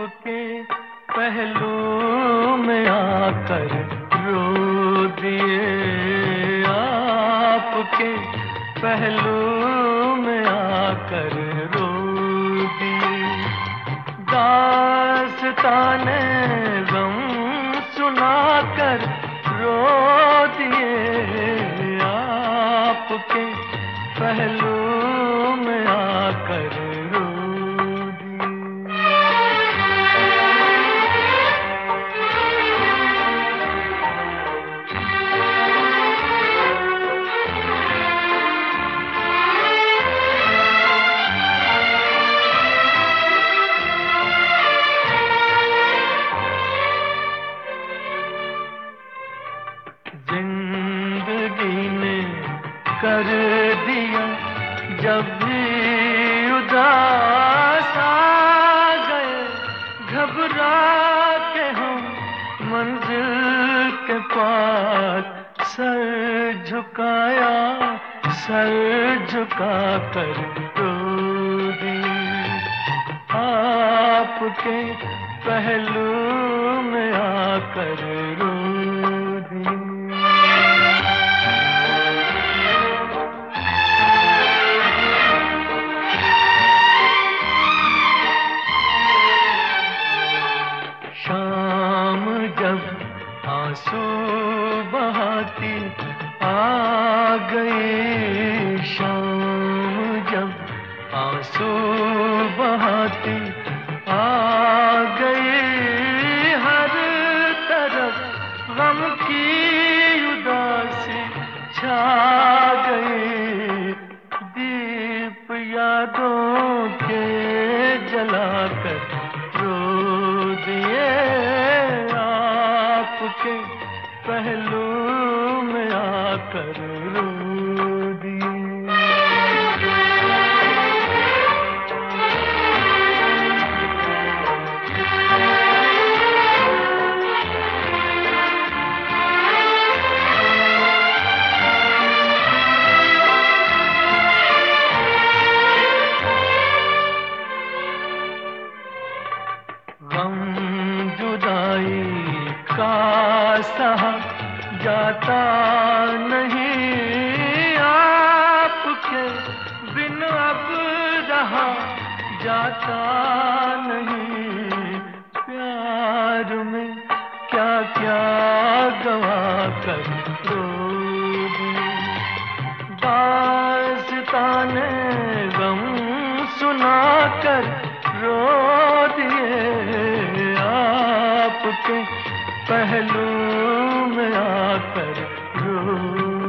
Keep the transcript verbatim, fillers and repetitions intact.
आपके पहलू में आकर रो दिए, आपके पहलू में आकर रो दिए। दास्ताने गम सुनाकर रो दिए, आपके पहलू में आकर रो दिए। जिंदगी ने कर दिया जब भी उदास आ गए, घबरा के हम मंजिल के पास सर झुकाया, सर झुका कर रो दिए। आपके पहलू में आकर रो दिए। शाम जब आंसू बहाती आ गई, शाम जब आंसू बहाती आ गई, हर तरफ गम की उदासी छा गई। दीप यादों के जलाकर रो दिए, आपके पहलू में आकर रो दिए। गम जुदाई का सहा जाता नहीं, आपके बिन अब रहा जाता नहीं। प्यार में क्या क्या गवा कर रो दिए, दास्ताने गम सुनाकर रो दिए, आपके पहलू में आकर रो